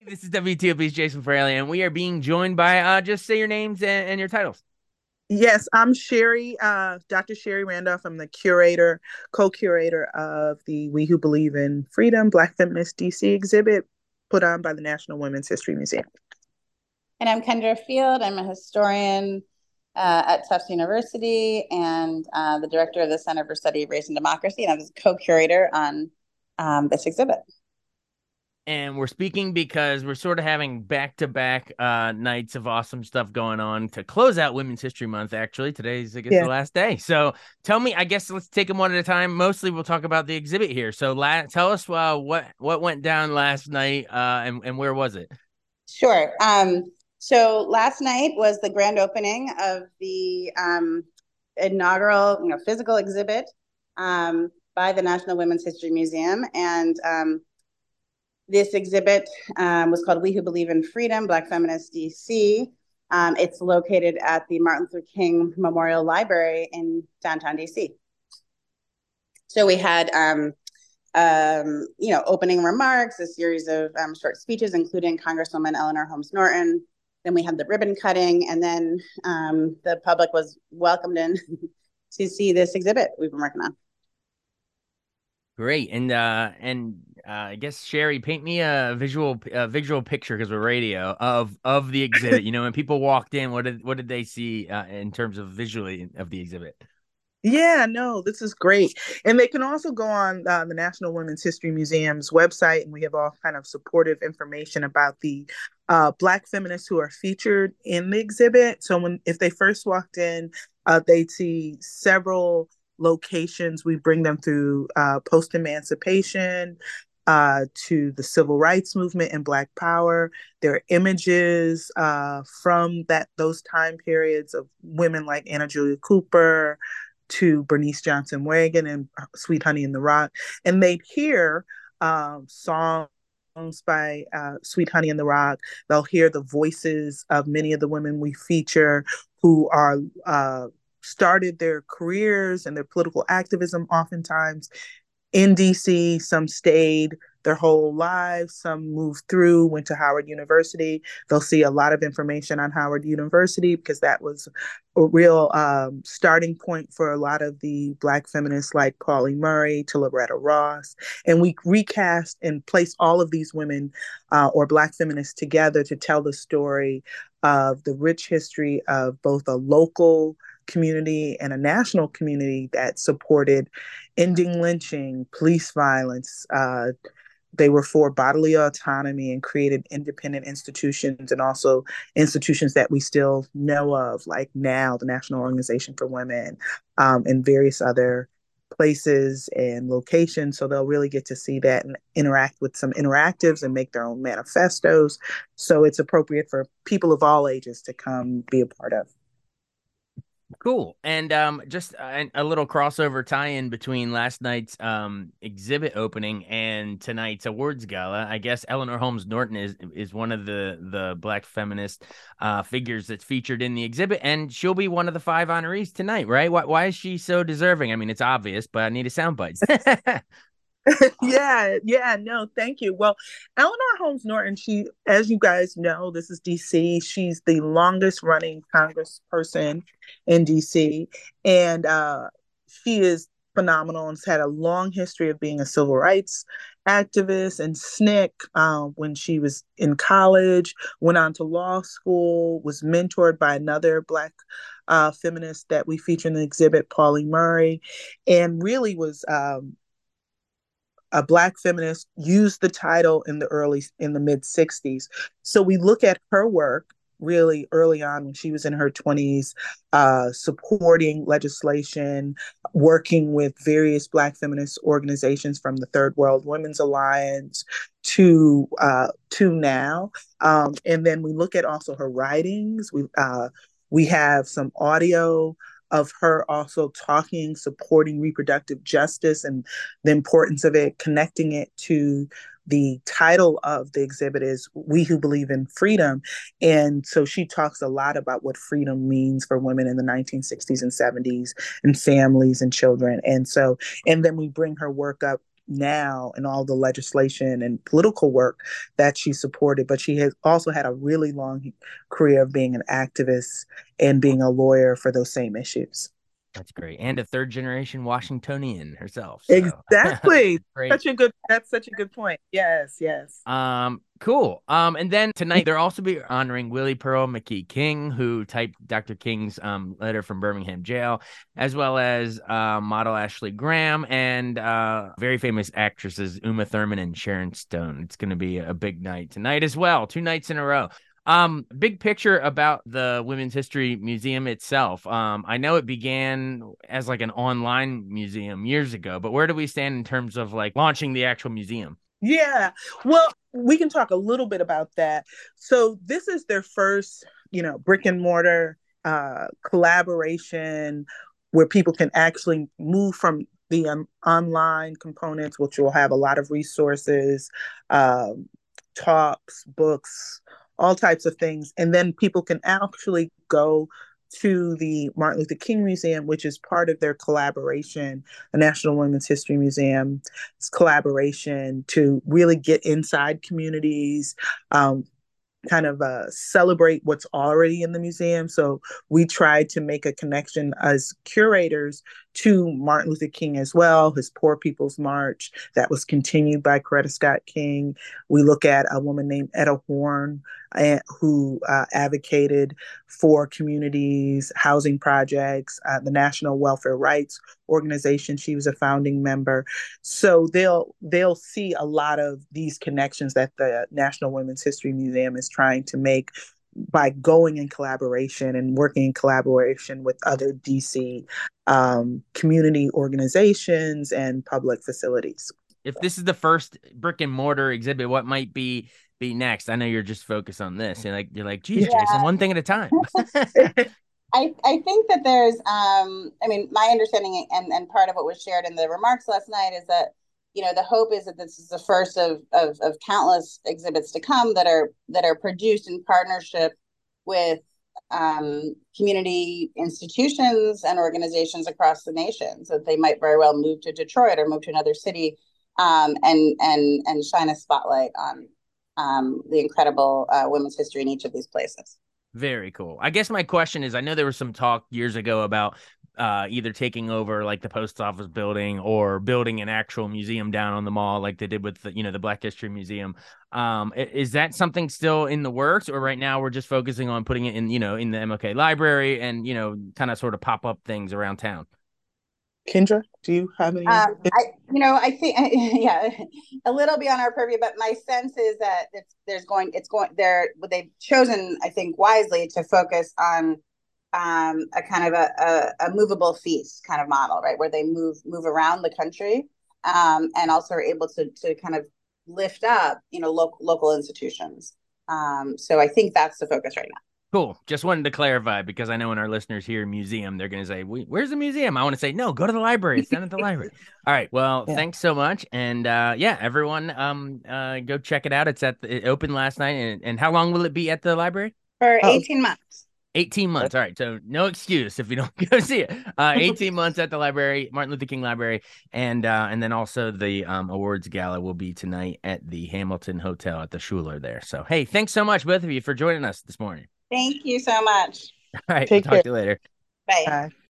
This is WTOP's Jason Fraley, and we are being joined by just say your names and your titles. Yes, I'm Sherry, Dr. Sherry Randolph. I'm the curator, co-curator of the We Who Believe in Freedom Black Feminist DC exhibit put on by the National Women's History Museum. And I'm Kendra Field. I'm a historian at Tufts University and the director of the Center for Study of Race and Democracy. And I was co-curator on this exhibit. And we're speaking because we're sort of having back-to-back nights of awesome stuff going on to close out Women's History Month. Actually, today's, I guess, the Yeah. last day. So tell me, I guess let's take them one at a time. Mostly we'll talk about the exhibit here. So tell us what went down last night and where was it? Sure. So last night was the grand opening of the inaugural physical exhibit by the National Women's History Museum. And this exhibit was called We Who Believe in Freedom, Black Feminist DC. It's located at the Martin Luther King Memorial Library in downtown DC. So we had, opening remarks, a series of short speeches, including Congresswoman Eleanor Holmes Norton. Then we had the ribbon cutting, and then the public was welcomed in to see this exhibit we've been working on. Great. And I guess Sherry, paint me a visual picture because we're radio of the exhibit. When people walked in, what did they see in terms of visually of the exhibit? Yeah, no, this is great. And they can also go on the National Women's History Museum's website, and we have all kind of supportive information about the Black feminists who are featured in the exhibit. So if they first walked in, they'd see several locations. We bring them through post-emancipation to the civil rights movement and Black Power. There are images from those time periods of women like Anna Julia Cooper to Bernice Johnson Wagon and Sweet Honey in the Rock. And they'd hear songs by Sweet Honey in the Rock. They'll hear the voices of many of the women we feature who are started their careers and their political activism oftentimes in DC. Some stayed their whole lives, some moved through, went to Howard University. They'll see a lot of information on Howard University because that was a real starting point for a lot of the Black feminists like Pauli Murray to Loretta Ross. And we recast and place all of these women or Black feminists together to tell the story of the rich history of both a local community and a national community that supported ending lynching, police violence. They were for bodily autonomy and created independent institutions and also institutions that we still know of, like NOW, the National Organization for Women, and various other places and locations. So they'll really get to see that and interact with some interactives and make their own manifestos. So it's appropriate for people of all ages to come be a part of. Cool. And just a little crossover tie-in between last night's exhibit opening and tonight's awards gala. I guess Eleanor Holmes Norton is one of the Black feminist figures that's featured in the exhibit, and she'll be one of the 5 honorees tonight, right? Why is she so deserving? I mean, it's obvious, but I need a soundbite. Yeah, no, thank you. Well, Eleanor Holmes Norton, she, as you guys know, this is DC. She's the longest running congressperson in DC. And she is phenomenal and has had a long history of being a civil rights activist and SNCC when she was in college, went on to law school, was mentored by another Black feminist that we feature in the exhibit, Pauli Murray, and really was a Black feminist, used the title in the mid 60s. So we look at her work really early on when she was in her 20s, supporting legislation, working with various Black feminist organizations from the Third World Women's Alliance to now. And then we look at also her writings. We have some audio of her also talking, supporting reproductive justice and the importance of it, connecting it to the title of the exhibit is We Who Believe in Freedom. And so she talks a lot about what freedom means for women in the 1960s and 70s and families and children. And then we bring her work up now and all the legislation and political work that she supported, but she has also had a really long career of being an activist and being a lawyer for those same issues. That's great. And a third generation Washingtonian herself. So Exactly. great. That's such a good point. Yes, yes. Cool. And then tonight they'll also be honoring Willie Pearl McKee King, who typed Dr. King's letter from Birmingham jail, as well as model Ashley Graham and very famous actresses Uma Thurman and Sharon Stone. It's going to be a big night tonight as well, 2 nights in a row. Big picture about the Women's History Museum itself. I know it began as like an online museum years ago, but where do we stand in terms of like launching the actual museum? Yeah. Well, we can talk a little bit about that. So this is their first, brick and mortar collaboration where people can actually move from the online components, which will have a lot of resources, talks, books, all types of things. And then people can actually go to the Martin Luther King Museum, which is part of their collaboration, the National Women's History Museum's collaboration to really get inside communities, kind of celebrate what's already in the museum. So we tried to make a connection as curators to Martin Luther King as well, his Poor People's March that was continued by Coretta Scott King. We look at a woman named Etta Horn, who advocated for communities, housing projects, the National Welfare Rights Organization. She was a founding member. So they'll see a lot of these connections that the National Women's History Museum is trying to make by going in collaboration and working in collaboration with other DC community organizations and public facilities. If this is the first brick and mortar exhibit, what might be next? I know you're just focused on this. You're like, geez, yeah. Jason, one thing at a time. I think that there's, my understanding and part of what was shared in the remarks last night is that, the hope is that this is the first of countless exhibits to come that are produced in partnership with community institutions and organizations across the nation. So they might very well move to Detroit or move to another city and shine a spotlight on the incredible women's history in each of these places. Very cool. I guess my question is, I know there was some talk years ago about either taking over like the post office building or building an actual museum down on the mall like they did with the Black History Museum. Is that something still in the works, or right now we're just focusing on putting it in the MLK library and kind of sort of pop up things around town? Kendra, do you have any? I think, yeah, a little beyond our purview, but my sense is that they've chosen, I think, wisely to focus on a kind of a movable feast kind of model, right, where they move around the country, and also are able to kind of lift up, local institutions. So I think that's the focus right now. Cool. Just wanted to clarify, because I know when our listeners hear museum, they're going to say, where's the museum? I want to say, no, go to the library. It's down at the library. All right. Well, Thanks so much. And everyone, go check it out. It opened last night. And how long will it be at the library? For 18 months. 18 months. All right. So no excuse if you don't go see it. 18 months at the library, Martin Luther King Library. And then also the awards gala will be tonight at the Hamilton Hotel at the Schuler there. So, hey, thanks so much, both of you, for joining us this morning. Thank you so much. All right. We'll talk to you later. Bye. Bye.